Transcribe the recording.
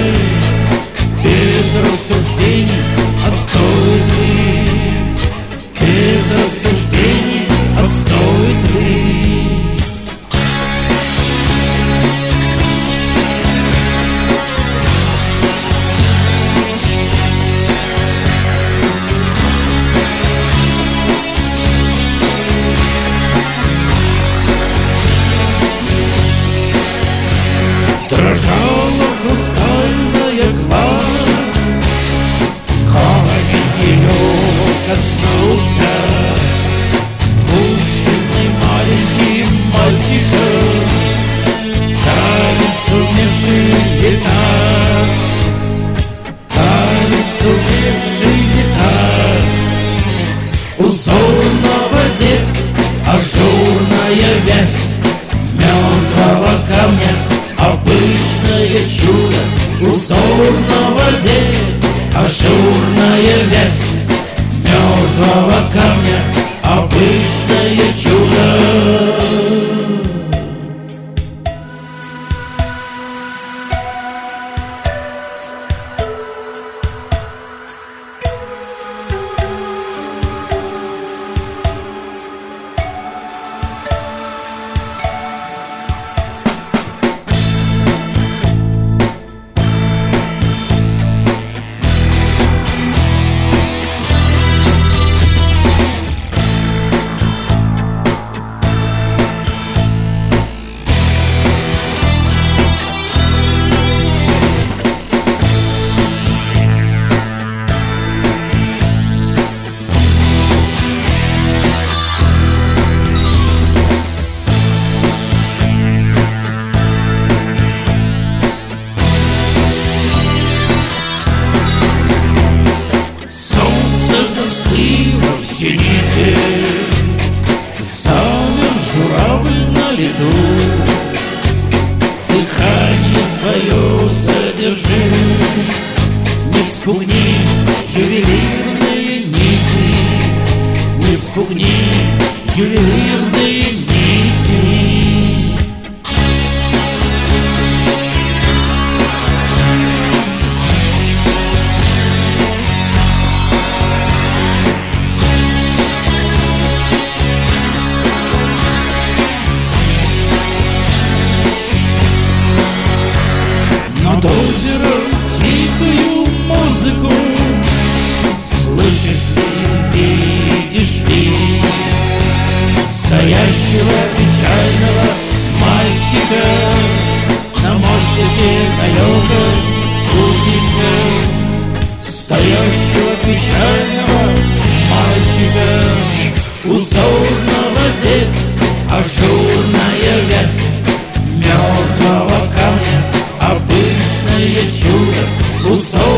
без рассуждений, а стоит ли? Без рассуждений, а стоит ли? Дрожала хрустальная глаз, камень ее коснулся, пущенный маленьким мальчиком, камень, сумевший летать, камень, сумевший летать. Узор на воде, ажурная вязь мертвого камня, обычное чудо. Узор на воде, ажурная вязь мертвого камня, обычное чудо. Застыло в зените, замер журавль на лету. Дыхание свое задержи, не вспугни ювелирные нити, не вспугни ювелирные нити. Над озером тихую музыку слышишь ли, видишь ли стоящего печального мальчика на мостике далеком узеньком, стоящего печального мальчика. Узор на воде, ажурная вязь мертвого камня, обычное чудо. Узор